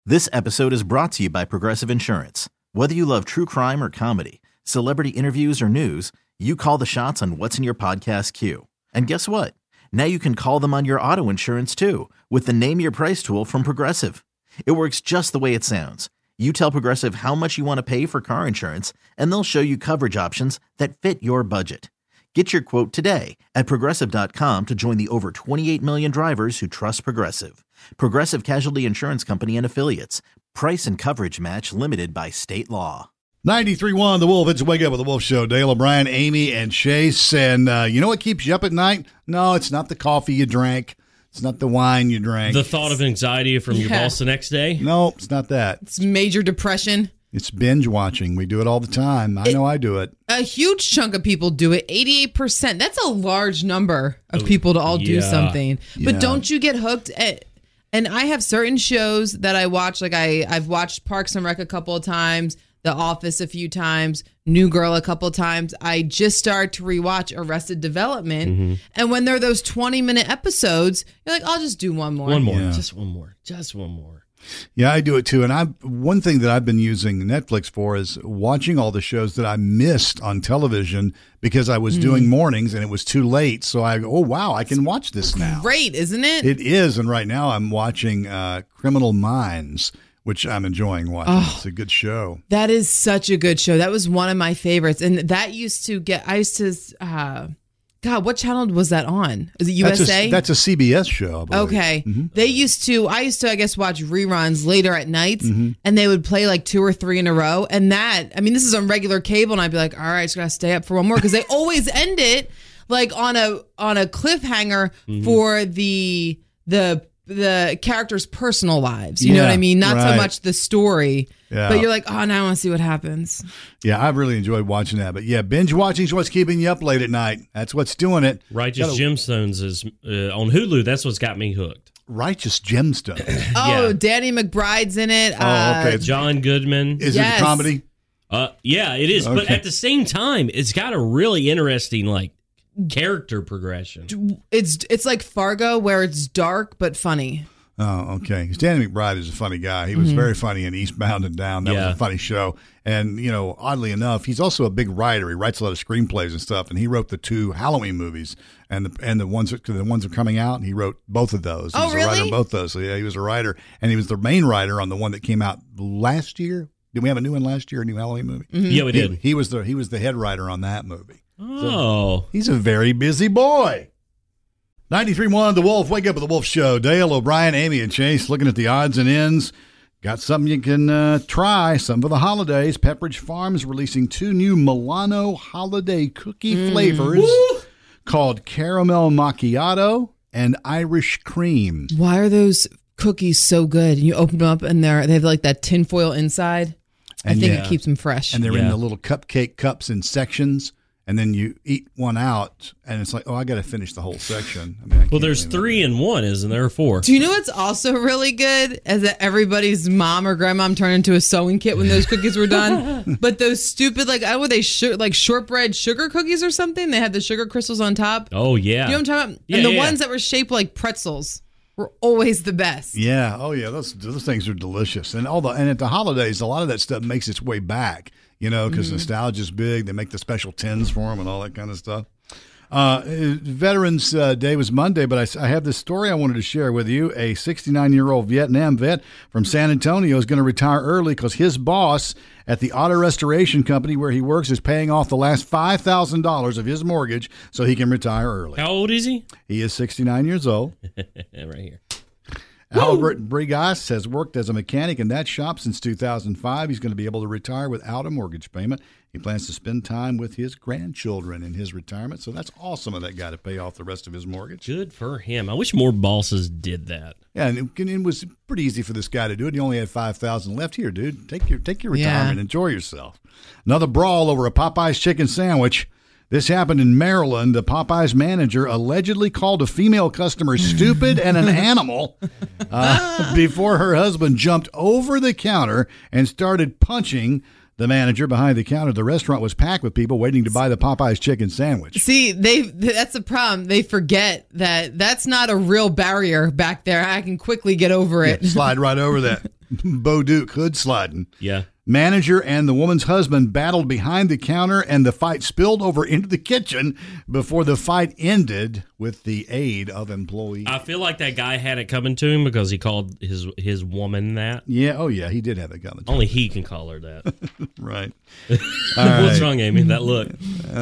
This episode is brought to you by Progressive Insurance. Whether you love true crime or comedy, celebrity interviews or news, you call the shots on what's in your podcast queue. And guess what? Now you can call them on your auto insurance too with the Name Your Price tool from Progressive. It works just the way it sounds. You tell Progressive how much you want to pay for car insurance, and they'll show you coverage options that fit your budget. Get your quote today at Progressive.com to join the over 28 million drivers who trust Progressive. Progressive Casualty Insurance Company and Affiliates. Price and coverage match limited by state law. 93.1 The Wolf. It's Wake Up with the Wolf Show. Dale O'Brien, Amy, and Chase. And you know what keeps you up at night? No, it's not the coffee you drank. It's not the wine you drank. The thought of anxiety from your boss the next day? No, it's not that. It's major depression. It's binge watching. We do it all the time. I know I do it. A huge chunk of people do it. 88%. That's a large number of people to all do something. But don't you get hooked at... And I have certain shows that I watch. Like I've watched Parks and Rec a couple of times, The Office a few times, New Girl a couple of times. I just started to rewatch Arrested Development. Mm-hmm. And when there are those 20-minute episodes, you're like, I'll just do one more. One more. Yeah. Just one more. Just one more. Yeah, I do it too. And one thing that I've been using Netflix for is watching all the shows that I missed on television because I was doing mornings and it was too late. So I go, oh, wow, I can watch this now. Great, isn't it? It is. And right now I'm watching Criminal Minds, which I'm enjoying watching. Oh, it's a good show. That is such a good show. That was one of my favorites. And that used to God, what channel was that on? Is it USA? That's a CBS show, I believe. Okay. Mm-hmm. I used to, I guess, watch reruns later at nights, and they would play like 2 or 3 in a row. And this is on regular cable, and I'd be like, all right, just gotta stay up for one more, because they always end it like on a cliffhanger for the characters' personal lives. You know what I mean? Not so much the story. Yeah. But you're like, oh, now I want to see what happens. Yeah, I've really enjoyed watching that. But yeah, binge watching is what's keeping you up late at night. That's what's doing it. Righteous Gemstones is on Hulu. That's what's got me hooked. Righteous Gemstones. Oh, Danny McBride's in it. Oh, okay. John Goodman. Is it a comedy? Yeah, it is. Okay. But at the same time, it's got a really interesting character progression. It's like Fargo, where it's dark but funny. Oh, okay. Because Danny McBride is a funny guy. He was very funny in Eastbound and Down. That was a funny show. And, oddly enough, he's also a big writer. He writes a lot of screenplays and stuff. And he wrote the 2 Halloween movies. And the ones that are coming out, he wrote both of those. He was a writer on both those. So, yeah, he was a writer. And he was the main writer on the one that came out last year. Did we have a new one last year, a new Halloween movie? Mm-hmm. Yeah, we did. He was the head writer on that movie. Oh. So he's a very busy boy. 93.1 The Wolf. Wake Up with the Wolf Show. Dale, O'Brien, Amy, and Chase looking at the odds and ends. Got something you can try. Some for the holidays. Pepperidge Farms releasing 2 new Milano holiday cookie flavors called Caramel Macchiato and Irish Cream. Why are those cookies so good? You open them up and they have like that tinfoil inside. I think it keeps them fresh. And they're in the little cupcake cups in sections. And then you eat one out, and it's like, oh, I got to finish the whole section. Well, there's 3 in 1, isn't there? 4. Do you know what's also really good? Is that everybody's mom or grandmom turned into a sewing kit when those cookies were done. But those stupid, shortbread sugar cookies or something? They had the sugar crystals on top. Oh, yeah. You know what I'm talking about? And the ones that were shaped like pretzels were always the best. Yeah. Oh, yeah. Those things are delicious. And at the holidays, a lot of that stuff makes its way back. Because nostalgia's big. They make the special tins for them and all that kind of stuff. Veterans Day was Monday, but I have this story I wanted to share with you. A 69-year-old Vietnam vet from San Antonio is going to retire early because his boss at the auto restoration company where he works is paying off the last $5,000 of his mortgage so he can retire early. How old is he? He is 69 years old. Right here. Albert Brigas has worked as a mechanic in that shop since 2005. He's going to be able to retire without a mortgage payment. He plans to spend time with his grandchildren in his retirement. So that's awesome of that guy to pay off the rest of his mortgage. Good for him. I wish more bosses did that. Yeah, and it was pretty easy for this guy to do it. He only had $5,000 left. Here, dude. Take your retirement. Enjoy yourself. Another brawl over a Popeyes chicken sandwich. This happened in Maryland. The Popeyes manager allegedly called a female customer stupid and an animal before her husband jumped over the counter and started punching the manager behind the counter. The restaurant was packed with people waiting to buy the Popeyes chicken sandwich. See, that's the problem. They forget that that's not a real barrier back there. I can quickly get over it. Yeah, slide right over that. Bo Duke hood sliding. Yeah. Manager and the woman's husband battled behind the counter, and the fight spilled over into the kitchen before the fight ended with the aid of employees. I feel like that guy had it coming to him because he called his woman that. Yeah, oh yeah, he did have it coming to him. Only he can call her that. Right. What's wrong, Amy? That look.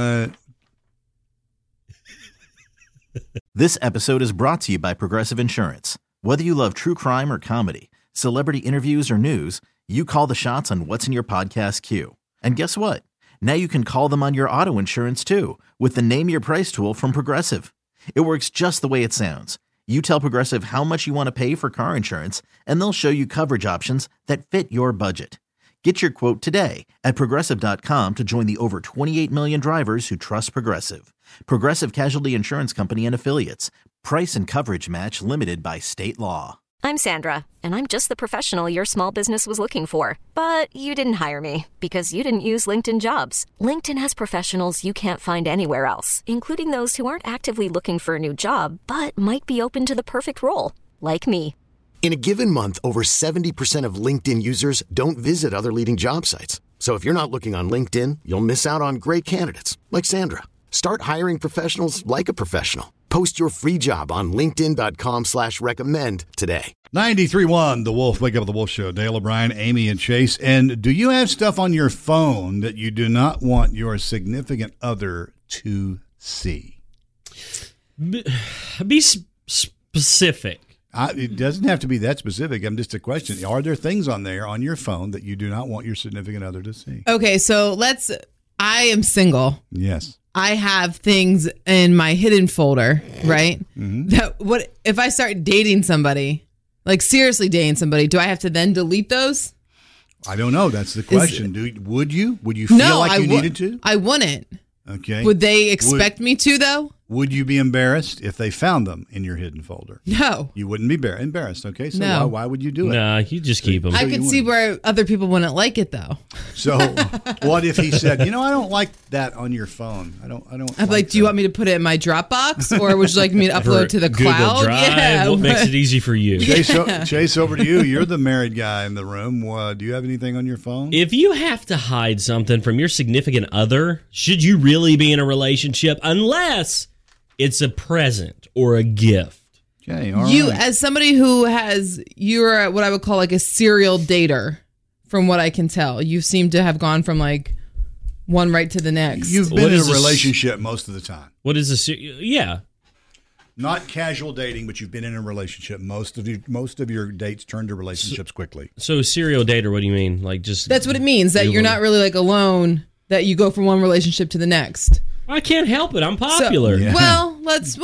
This episode is brought to you by Progressive Insurance. Whether you love true crime or comedy, celebrity interviews or news, you call the shots on what's in your podcast queue. And guess what? Now you can call them on your auto insurance too with the Name Your Price tool from Progressive. It works just the way it sounds. You tell Progressive how much you want to pay for car insurance, and they'll show you coverage options that fit your budget. Get your quote today at Progressive.com to join the over 28 million drivers who trust Progressive. Progressive Casualty Insurance Company and Affiliates. Price and coverage match limited by state law. I'm Sandra, and I'm just the professional your small business was looking for. But you didn't hire me because you didn't use LinkedIn Jobs. LinkedIn has professionals you can't find anywhere else, including those who aren't actively looking for a new job, but might be open to the perfect role, like me. In a given month, over 70% of LinkedIn users don't visit other leading job sites. So if you're not looking on LinkedIn, you'll miss out on great candidates like Sandra. Start hiring professionals like a professional. Post your free job on linkedin.com/recommend today. 93.1, The Wolf, Wake Up with the Wolf Show. Dale O'Brien, Amy, and Chase. And do you have stuff on your phone that you do not want your significant other to see? Be specific. It doesn't have to be that specific. I'm just a question. Are there things on there on your phone that you do not want your significant other to see? Okay, so I am single. Yes. I have things in my hidden folder, right? Mm-hmm. That what if I start dating somebody, like seriously dating somebody, do I have to then delete those? I don't know. That's the question. Would you? Would you feel like you needed to? I wouldn't. Okay. Would they expect me to, though? Would you be embarrassed if they found them in your hidden folder? No. You wouldn't be embarrassed, okay? So no. why would you do it? Nah, you just keep them. I could see where other people wouldn't like it, though. So what if he said, I don't like that on your phone. I don't. I'm like, do you want me to put it in my Dropbox, or would you like me to upload to the Google cloud? Drive, Yeah. what makes it easy for you? Chase, over to you. You're the married guy in the room. Do you have anything on your phone? If you have to hide something from your significant other, should you really be in a relationship? Unless it's a present or a gift. Okay, all you, right. as somebody you're what I would call like a serial dater, from what I can tell. You seem to have gone from like one right to the next. You've been in a relationship most of the time. What is this? Yeah. Not casual dating, but you've been in a relationship. Most of your dates turn to relationships quickly. So serial dater, what do you mean? Like just That's what it means, that you're not really like alone, that you go from one relationship to the next. I can't help it. I'm popular. So, well,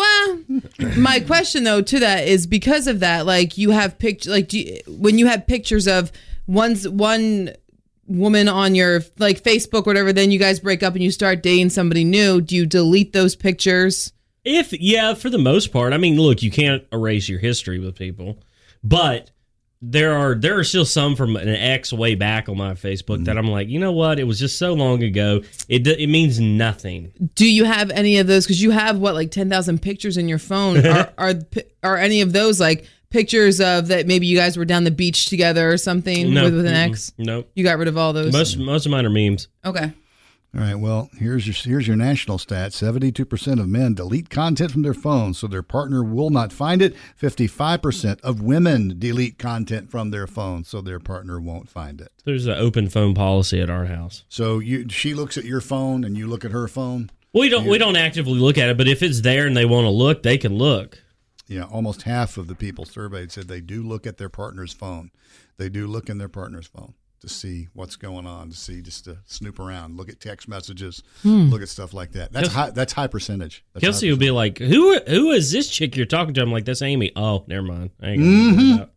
my question though to that is because of that, like you have when you have pictures of one woman on your like Facebook or whatever, then you guys break up and you start dating somebody new, do you delete those pictures? For the most part. I mean, look, you can't erase your history with people, but there are still some from an ex way back on my Facebook that I'm like, you know what? It was just so long ago. It means nothing. Do you have any of those? Because you have like 10,000 pictures in your phone. Are any of those like pictures of that maybe you guys were down the beach together or something with an ex? No. You got rid of all those? Most of mine are memes. Okay. All right, well, here's your national stat. 72% of men delete content from their phones so their partner will not find it. 55% of women delete content from their phone so their partner won't find it. There's an open phone policy at our house. So she looks at your phone and you look at her phone? We don't actively look at it, but if it's there and they want to look, they can look. Yeah, almost half of the people surveyed said they do look at their partner's phone. They do look in their partner's phone to see what's going on, just to snoop around, look at text messages, look at stuff like that. That's high percentage. Kelsey would be like, who is this chick you're talking to? I'm like, that's Amy. Oh, never mind. I ain't gonna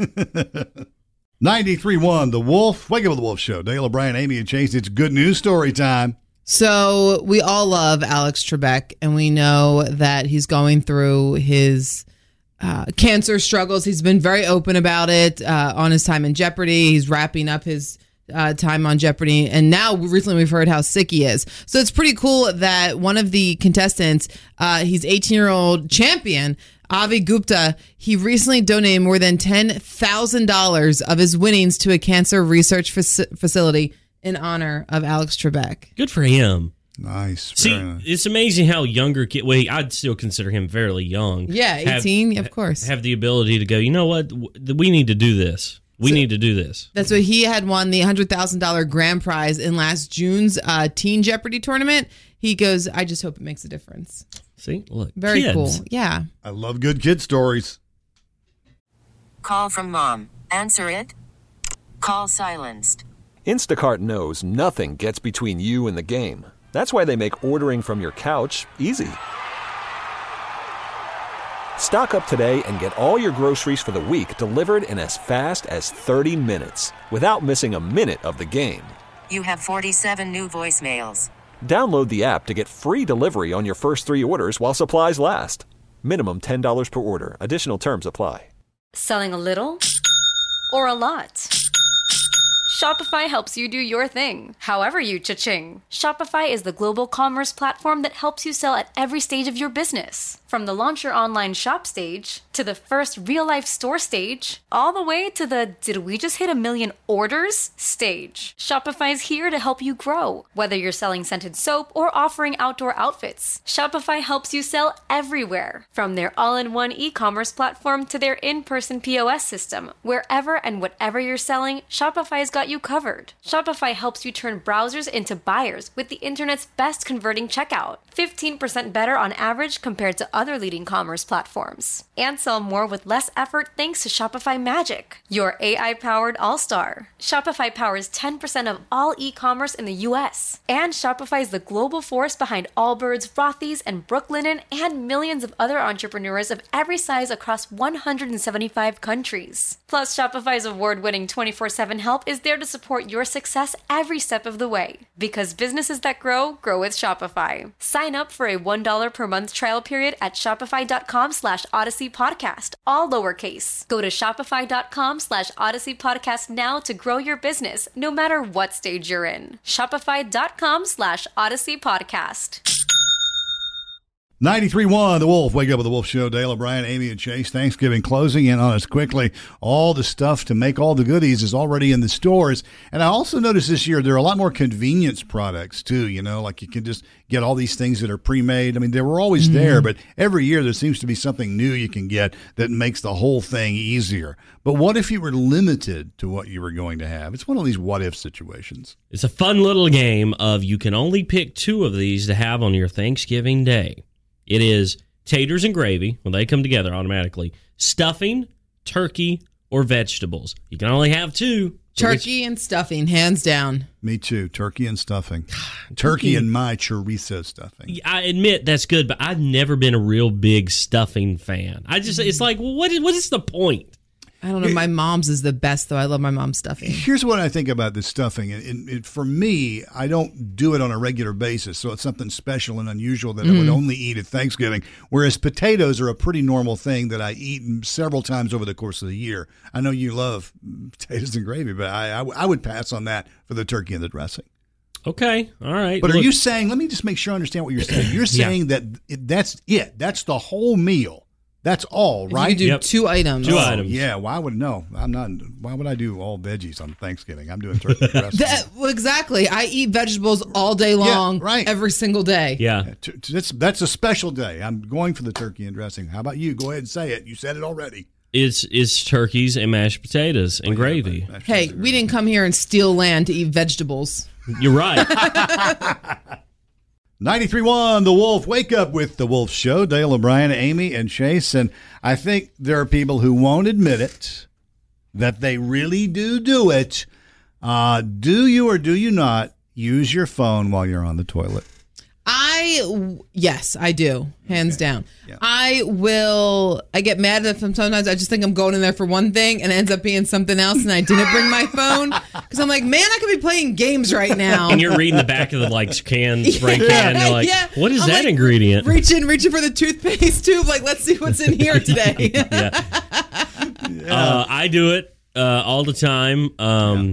93.1, The Wolf. Wake Up with the Wolf Show. Dale O'Brien, Amy, and Chase. It's good news story time. So we all love Alex Trebek, and we know that he's going through his cancer struggles. He's been very open about it on his time in Jeopardy. He's wrapping up his time on Jeopardy, and now recently we've heard how sick he is. So it's pretty cool that one of the contestants, he's 18-year-old champion, Avi Gupta, he recently donated more than $10,000 of his winnings to a cancer research facility in honor of Alex Trebek. Good for him. Nice. See, nice. It's amazing how younger kids, well, I'd still consider him fairly young. Yeah, 18, of course. Have the ability to go, you know what, we need to do this. We need to do this. That's what he had won the $100,000 grand prize in last June's Teen Jeopardy tournament. He goes, I just hope it makes a difference. See, look, very kids. cool. Yeah. I love good kid stories. Call from mom. Answer it. Call silenced. Instacart knows nothing gets between you and the game. That's why they make ordering from your couch easy. Stock up today and get all your groceries for the week delivered in as fast as 30 minutes without missing a minute of the game. You have 47 new voicemails. Download the app to get free delivery on your first 3 orders while supplies last. Minimum $10 per order. Additional terms apply. Selling a little or a lot? Shopify helps you do your thing, however you cha-ching. Shopify is the global commerce platform that helps you sell at every stage of your business. From the launch your online shop stage, to the first real-life store stage, all the way to the did we just hit 1 million orders stage. Shopify's here to help you grow. Whether you're selling scented soap or offering outdoor outfits, Shopify helps you sell everywhere. From their all-in-one e-commerce platform to their in-person POS system, wherever and whatever you're selling, Shopify's got you covered. Shopify helps you turn browsers into buyers with the internet's best converting checkout. 15% better on average compared to other leading commerce platforms. And sell more with less effort thanks to Shopify Magic, your AI-powered all-star. Shopify powers 10% of all e-commerce in the U.S. And Shopify is the global force behind Allbirds, Rothy's, and Brooklinen, and millions of other entrepreneurs of every size across 175 countries. Plus, Shopify's award-winning 24/7 help is there to support your success every step of the way. Because businesses that grow, grow with Shopify. Sign up for a $1 per month trial period at shopify.com/Odyssey Podcast, all lowercase. Go to shopify.com/Odyssey Podcast now to grow your business, no matter what stage you're in. Shopify.com/Odyssey Podcast. 93.1 The Wolf. Wake up with the Wolf Show. Dale O'Brien, Amy, and Chase. Thanksgiving closing in on us quickly. All the stuff to make all the goodies is already in the stores. And I also noticed this year there are a lot more convenience products too. You know, like you can just get all these things that are pre-made. I mean, they were always there, but every year there seems to be something new you can get that makes the whole thing easier. But what if you were limited to what you were going to have? It's one of these what-if situations. It's a fun little game of you can only pick 2 of these to have on your Thanksgiving day. It is taters and gravy, when they come together automatically, stuffing, turkey, or vegetables. You can only have 2. Turkey and stuffing, hands down. Me too. Turkey and stuffing. Turkey and my chorizo stuffing. I admit that's good, but I've never been a real big stuffing fan. It's like, well, what is the point? I don't know. My mom's is the best, though. I love my mom's stuffing. Here's what I think about this stuffing. For me, I don't do it on a regular basis, so it's something special and unusual that I would only eat at Thanksgiving, whereas potatoes are a pretty normal thing that I eat several times over the course of the year. I know you love potatoes and gravy, but I would pass on that for the turkey and the dressing. Okay, all right. But are you saying, let me just make sure I understand what you're saying. You're saying that that's it. That's the whole meal. That's all, right? You do 2 items. 2 items. Yeah, why would I do all veggies on Thanksgiving? I'm doing turkey dressing. Well, exactly. I eat vegetables all day long, every single day. Yeah. That's a special day. I'm going for the turkey and dressing. How about you? Go ahead and say it. You said it already. It's turkeys and mashed potatoes and gravy. Hey, we didn't come here and steal land to eat vegetables. You're right. 93.1 The Wolf. Wake up with The Wolf Show. Dale O'Brien, Amy, and Chase. And I think there are people who won't admit it, that they really do it. Do you or do you not use your phone while you're on the toilet? Yes, I do. Hands down. Yeah. I get mad at them sometimes. I just think I'm going in there for one thing and it ends up being something else and I didn't bring my phone because I'm like, man, I could be playing games right now. And you're reading the back of the spray can. And you're like, what is that ingredient? Reaching for the toothpaste tube. Like, let's see what's in here today. I do it all the time.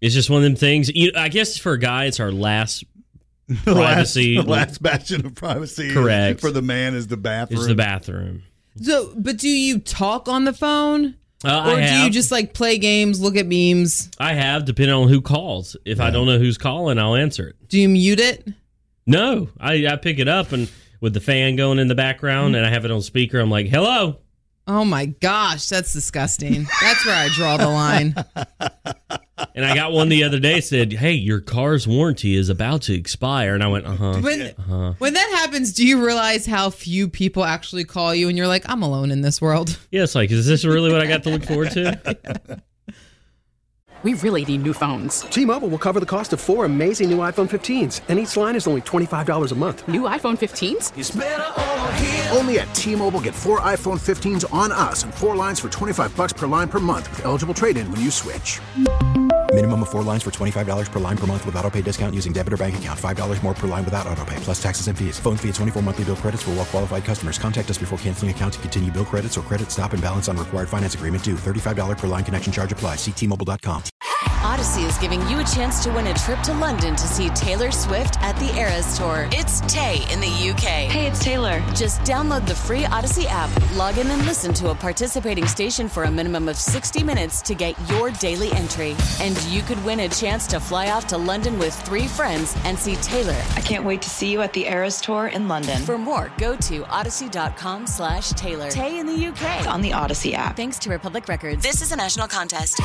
It's just one of them things. I guess for a guy, it's our last privacy. The last bastion of privacy. Correct. For the man is the bathroom. Is the bathroom. So, but do you talk on the phone? Or do you just like play games, look at memes? I have, depending on who calls. If I don't know who's calling, I'll answer it. Do you mute it? No, I pick it up and with the fan going in the background and I have it on speaker. I'm like, hello. Oh my gosh, that's disgusting. That's where I draw the line. And I got one the other day said, hey, your car's warranty is about to expire. And I went, When that happens, do you realize how few people actually call you and you're like, I'm alone in this world? Yeah, it's like, is this really what I got to look forward to? We really need new phones. T-Mobile will cover the cost of 4 amazing new iPhone 15s, and each line is only $25 a month. New iPhone 15s? It's better over here. Only at T-Mobile, get 4 iPhone 15s on us and 4 lines for $25 per line per month with eligible trade-in when you switch. Minimum of 4 lines for $25 per line per month with autopay discount using debit or bank account. $5 more per line without autopay, plus taxes and fees. Phone fee at 24 monthly bill credits for well-qualified customers. Contact us before canceling account to continue bill credits or credit stop and balance on required finance agreement due. $35 per line connection charge applies. See T-Mobile.com. Odyssey is giving you a chance to win a trip to London to see Taylor Swift at the Eras Tour. It's Tay in the UK. Hey, it's Taylor. Just download the free Odyssey app, log in and listen to a participating station for a minimum of 60 minutes to get your daily entry. And you could win a chance to fly off to London with 3 friends and see Taylor. I can't wait to see you at the Eras Tour in London. For more, go to odyssey.com/Taylor. Tay in the UK. It's on the Odyssey app. Thanks to Republic Records. This is a national contest.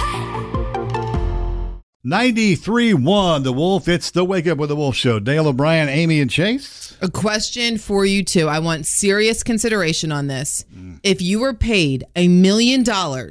93.1 The Wolf. It's the Wake Up with the Wolf show. Dale O'Brien, Amy, and Chase. A question for you two. I want serious consideration on this. If you were paid $1 million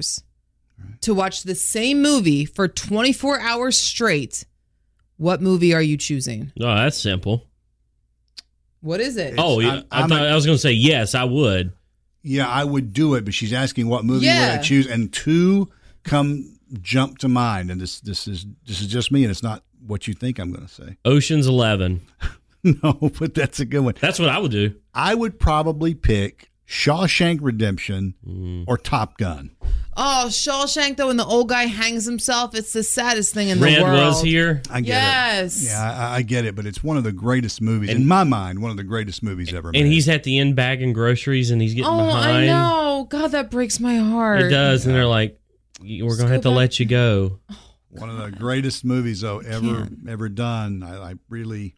to watch the same movie for 24 hours straight, what movie are you choosing? Oh, that's simple. What is it? Oh, yeah. I was going to say yes, I would. Yeah, I would do it, but she's asking what movie would I choose, and 2 jump to mind, and this is just me, and it's not what you think I'm going to say. Ocean's 11. No, but that's a good one. That's what I would do. I would probably pick Shawshank Redemption or Top Gun. Oh, Shawshank, though, when the old guy hangs himself, it's the saddest thing in the Red world. was here. I get yes. it. Yeah, I get it, but it's one of the greatest movies, in my mind, one of the greatest movies ever made. And he's at the end bagging groceries, and he's getting behind. I know. God, that breaks my heart. It does, and they're like, we're going to have to let you go. One of the greatest movies, though, ever done. I really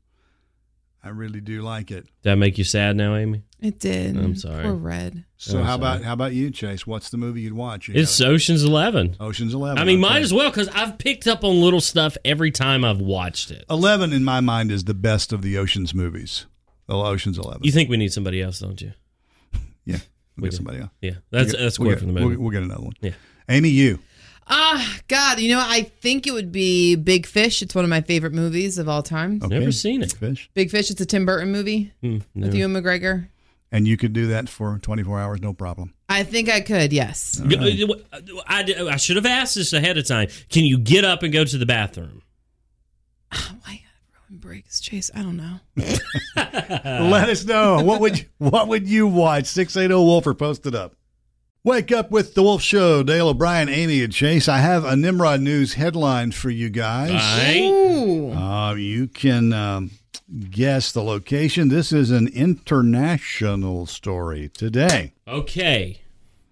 do like it. Did that make you sad now, Amy? It did. I'm sorry. Poor Red. So how about you, Chase? What's the movie you'd watch? It's Ocean's 11. Ocean's 11. I mean, might as well, because I've picked up on little stuff every time I've watched it. 11, in my mind, is the best of the Ocean's movies. Ocean's 11. You think we need somebody else, don't you? Yeah, we'll get somebody else. Yeah, that's quote from the movie. We'll get another one. Yeah. Amy, you. God, I think it would be Big Fish. It's one of my favorite movies of all time. Okay. Never seen it. Big Fish. It's a Tim Burton movie with Ewan McGregor. And you could do that for 24 hours, no problem. I think I could, yes. Right. I should have asked this ahead of time. Can you get up and go to the bathroom? Why gotta ruin breaks, Chase? I don't know. Let us know. What would you watch? 680 Wolf or post it up. Wake Up with the Wolf Show. Dale O'Brien, Amy, and Chase. I have a Nimrod News headline for you guys. You can guess the location. This is an international story today. Okay.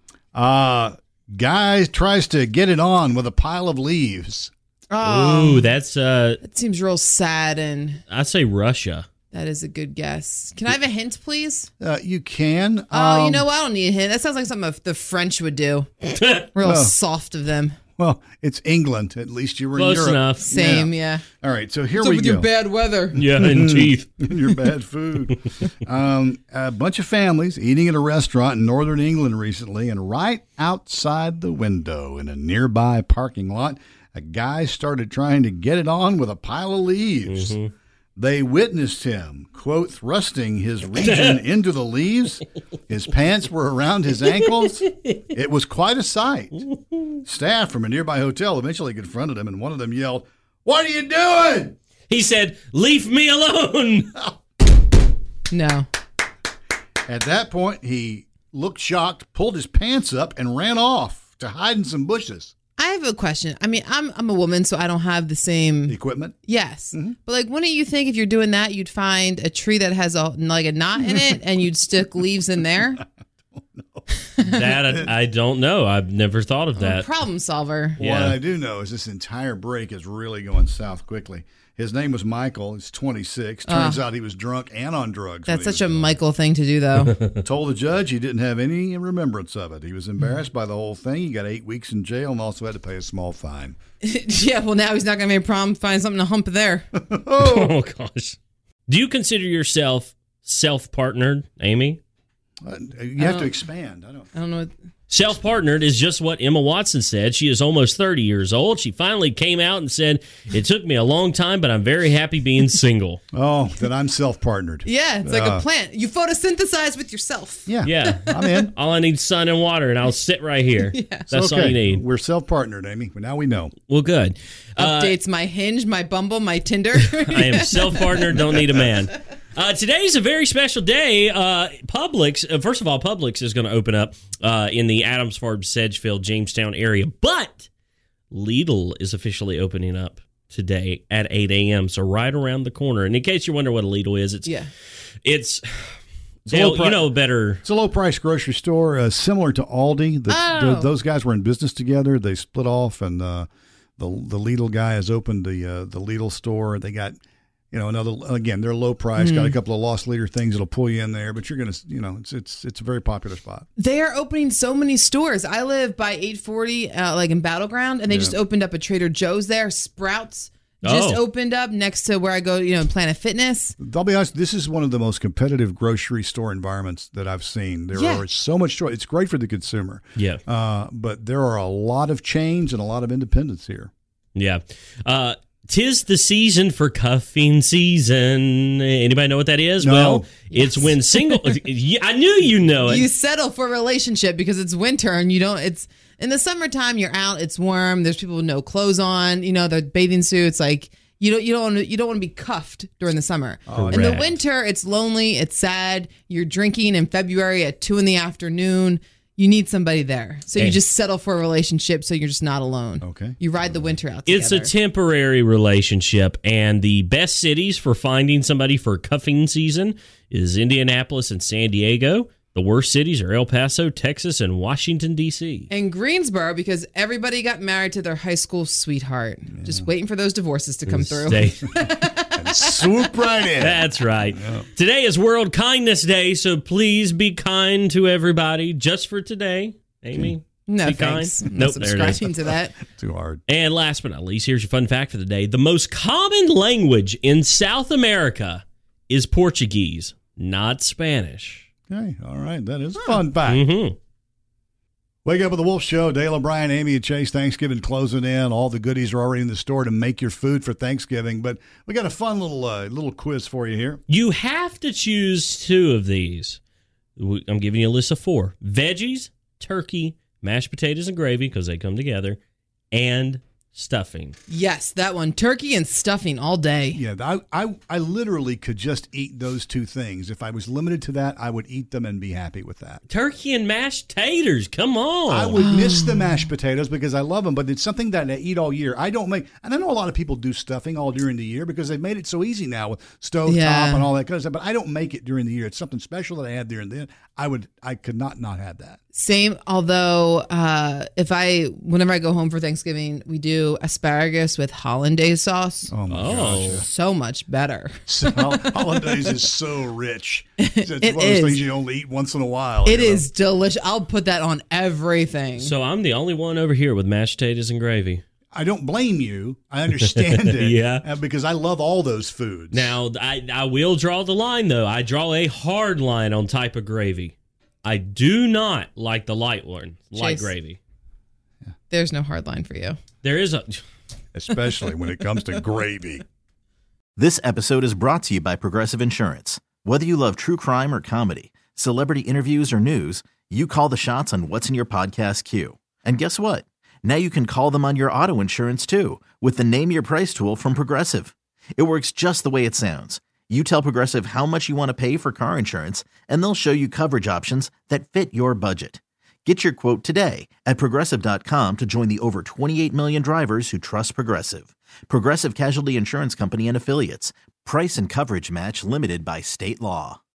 Guy tries to get it on with a pile of leaves. Ooh, that's... That seems real sad, and... I'd say Russia. That is a good guess. Can I have a hint, please? You can. You know what? I don't need a hint. That sounds like something the French would do. Real soft of them. Well, it's England. At least you were close in Europe. enough. Same, yeah. All right, so here What's we up with go. your bad weather? Yeah, and teeth. Your bad food. A bunch of families eating at a restaurant in northern England recently, and right outside the window in a nearby parking lot, a guy started trying to get it on with a pile of leaves. Mm-hmm. They witnessed him, quote, thrusting his region into the leaves. His pants were around his ankles. It was quite a sight. Staff from a nearby hotel eventually confronted him, and one of them yelled, "What are you doing?" He said, "Leave me alone." No. At that point, he looked shocked, pulled his pants up, and ran off to hide in some bushes. I have a question. I mean, I'm a woman, so I don't have the same equipment. Yes, but like, wouldn't you think if you're doing that, you'd find a tree that has a knot in it, and you'd stick leaves in there? That I don't know. I've never thought of that. Problem solver. What I do know is this entire break is really going south quickly. His name was Michael. He's 26. Turns out he was drunk and on drugs. That's such a Michael thing to do, though. Told the judge he didn't have any remembrance of it. He was embarrassed by the whole thing. He got 8 weeks in jail and also had to pay a small fine. Yeah, well, now he's not going to make a problem. Find something to hump there. Oh, gosh. Do you consider yourself self-partnered, Amy? You have to expand. I don't know. Self-partnered is just what Emma Watson said. She is almost 30 years old. She finally came out and said, "It took me a long time, but I'm very happy being single." Oh, then I'm self-partnered. Yeah, it's like a plant. You photosynthesize with yourself. Yeah. I'm in. All I need is sun and water, and I'll sit right here. That's all you need. We're self-partnered, Amy. Now we know. Well, good. Updates my Hinge, my Bumble, my Tinder. I am self-partnered, don't need a man. Today's a very special day. Publix, first of all, Publix is going to open up in the Adams Farm, Sedgefield, Jamestown area. But Lidl is officially opening up today at 8 a.m., so right around the corner. And in case you wonder what a Lidl is, it's Dale, you know better. It's a low-price grocery store similar to Aldi. Those guys were in business together. They split off, and the Lidl guy has opened the Lidl store. They got... they're low price, got a couple of loss leader things that'll pull you in there, but you're going to, it's a very popular spot. They are opening so many stores. I live by 840, like in Battleground, and they just opened up a Trader Joe's there. Sprouts just opened up next to where I go, Planet Fitness. I'll be honest, this is one of the most competitive grocery store environments that I've seen. There are so much choice. It's great for the consumer. Yeah. But there are a lot of chains and a lot of independents here. Yeah. 'Tis the season for cuffing season. Anybody know what that is? No. Well, it's when single... I knew you know it. You settle for a relationship because it's winter and you don't... It's in the summertime, you're out, it's warm, there's people with no clothes on, the bathing suits, like... You don't want to be cuffed during the summer. In the winter, it's lonely, it's sad. You're drinking in February at 2 p.m. You need somebody there. So you just settle for a relationship so you're just not alone. Okay. You ride the winter out together. It's a temporary relationship, and the best cities for finding somebody for cuffing season is Indianapolis and San Diego. The worst cities are El Paso, Texas, and Washington, D.C. And Greensboro, because everybody got married to their high school sweetheart. Yeah. Just waiting for those divorces to come through. Swoop right in. That's right. Yeah. Today is World Kindness Day, so please be kind to everybody just for today. Amy? No, be thanks. Kind? I'm not subscribing to that. Too hard. And last but not least, here's your fun fact for the day. The most common language in South America is Portuguese, not Spanish. Okay, all right. That is a fun fact. Mm-hmm. Wake up with the Wolf Show. Dale O'Brien, Amy, and Chase. Thanksgiving closing in. All the goodies are already in the store to make your food for Thanksgiving. But we got a fun little quiz for you here. You have to choose 2 of these. I'm giving you a list of 4. Veggies, turkey, mashed potatoes and gravy, because they come together, and stuffing. Yes, that one. Turkey and stuffing all day. Yeah, I literally could just eat those 2 things. If I was limited to that, I would eat them and be happy with that. Turkey and mashed taters, come on. I would miss the mashed potatoes because I love them, but it's something that I eat all year. I don't make, and I know a lot of people do stuffing all during the year because they've made it so easy now with stovetop and all that kind of stuff, but I don't make it during the year. It's something special that I have there and then. I could not have that. Same, although whenever I go home for Thanksgiving, we do asparagus with hollandaise sauce. Oh, my gosh. So much better. Hollandaise is so rich. It's one of those things you only eat once in a while. It is delicious. I'll put that on everything. So I'm the only one over here with mashed potatoes and gravy. I don't blame you. I understand it. Yeah. Because I love all those foods. Now, I will draw the line, though. I draw a hard line on type of gravy. I do not like the light one, light gravy. There's no hard line for you. There is a... Especially when it comes to gravy. This episode is brought to you by Progressive Insurance. Whether you love true crime or comedy, celebrity interviews or news, you call the shots on what's in your podcast queue. And guess what? Now you can call them on your auto insurance, too, with the Name Your Price tool from Progressive. It works just the way it sounds. You tell Progressive how much you want to pay for car insurance, and they'll show you coverage options that fit your budget. Get your quote today at Progressive.com to join the over 28 million drivers who trust Progressive. Progressive Casualty Insurance Company and Affiliates. Price and coverage match limited by state law.